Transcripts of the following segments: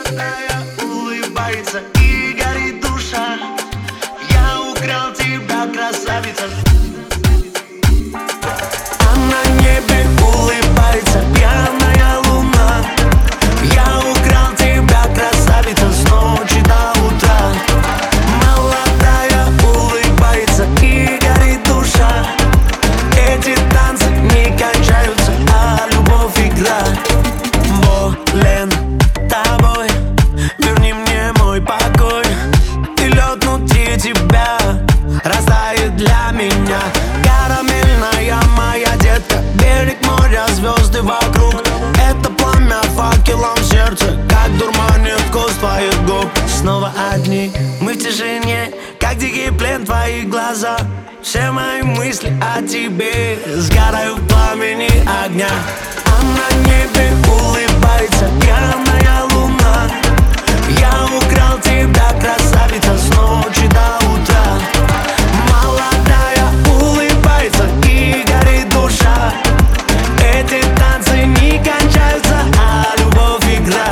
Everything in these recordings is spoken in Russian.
Улыбается и горит душа. Я украл тебя, красавица. А на небе улыбается пьяная луна. Я украл тебя, красавица, с ночи до утра. Молодая улыбается и горит душа. Эти танцы не кончаются, а любовь игра. Болен тобой, верни мне мой покой. И лед внутри тебя растает для меня. Карамельная моя детка, берег моря, звезды вокруг. Это пламя факелом в сердце, как дурманит вкус твоих губ. Снова одни, мы в тишине, как дикий плен твои глаза. Все мои мысли о тебе сгорают в пламени огня. А на небе улыбается пьяная луна. Я украл тебя, красавица, с ночи до утра. Молодая улыбается и горит душа. Эти танцы не кончаются, а любовь игра.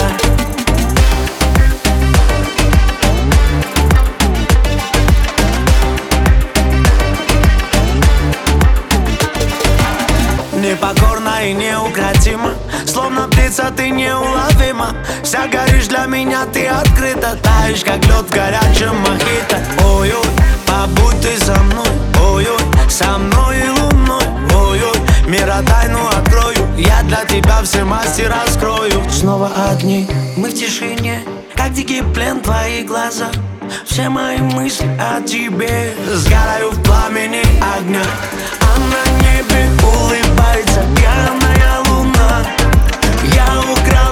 Непокорна и неукротима, словно птица ты неуловима. Вся горишь для меня, ты открыта. Таешь, как лед в горячем мохито. Ой-ой, побудь ты со мной. Ой-ой, со мной и луной. Ой-ой, мира тайну открою. Я для тебя все масти раскрою. Снова одни, мы в тишине, как дикий плен твои глаза. Все мои мысли о тебе сгорают в пламени огня. А на небе улыбается пьяная луна. Я украл